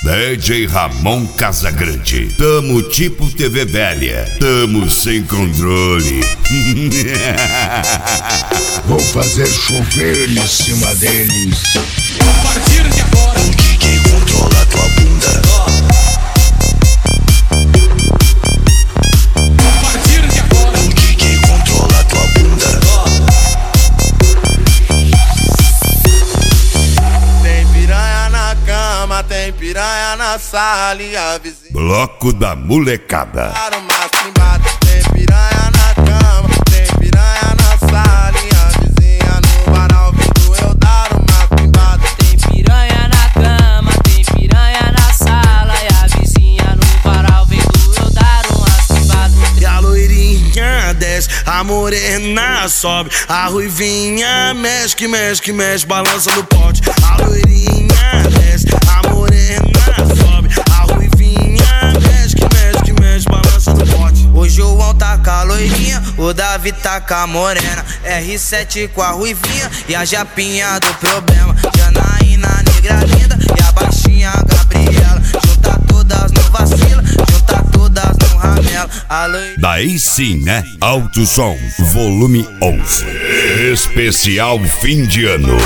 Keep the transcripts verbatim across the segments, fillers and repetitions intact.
D J Ramon Casagrande. Tamo tipo T V velha. Tamo sem controle. Vou fazer chover em cima deles. A partir de agora, o D J controla a tua bunda. A partir de agora, o D J controla a tua bunda. Tem piranha na cama, tem piranha na sala e a vizinha. Bloco da molecada. Para uma cimbada. Tem piranha na cama, tem piranha na sala e a vizinha no varal vendo eu dar uma cimbada. Tem piranha na cama, tem piranha na sala e a vizinha no varal vendo eu dar uma cimbada. E a loirinha desce, a morena sobe, a ruivinha mexe, que mexe, que mexe, balança no pote. A loirinha desce, a morena sobe, a ruivinha mexe, que mexe, que mexe, balança no pote. O João tá com a loirinha, o Davi tá com a morena, R sete com a ruivinha e a japinha do problema. Janaína, negra linda e a baixinha Gabriela. Junta todas no vacila, junta todas no ramela. A loirinha... Daí sim, né? Alto Som, volume onze. Especial fim de ano.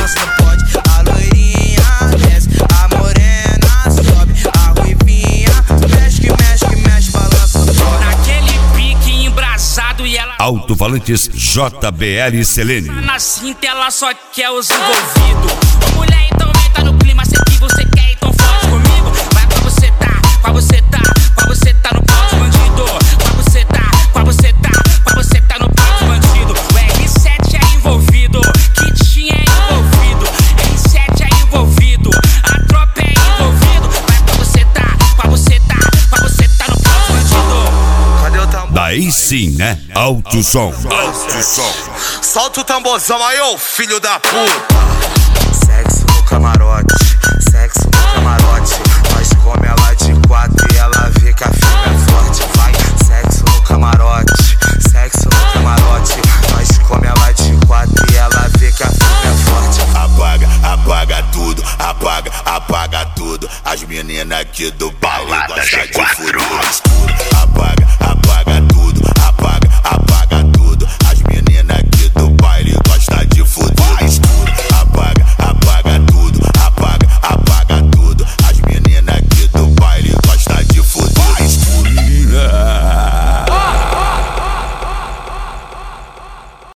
A loirinha desce, a morena sobe, a ruivinha mexe, que mexe, que mexe, balança no pote. Naquele pique embrasado e ela... Alto-falantes J B L Selene. Na cinta ela só quer os envolvidos. Ô mulher, então entra no clima, sei que você quer, então fode comigo. Vai pra você tá, pra você tá, pra você tá no pau de bandido. Pra você tá, pra você tá, pra você tá no pau de bandido. O R sete é envolvido, Kitinha é envolvido, R sete é envolvido, a tropa é envolvido. Vai pra você tá, pra você tá, pra você tá no pau de bandido. Cadê o tambor? Daí sim, né? Alto Som. Alto Som. Solta o tamborzão aí, ô filho da puta. Sexo no camarote, sexo no camarote. Nós come ela de quatro e ela vê que a firma é forte. Vai, sexo no camarote, sexo no camarote. Nós come ela de quatro e ela vê que a firma é forte. Apaga, apaga tudo, apaga, apaga tudo. As meninas aqui do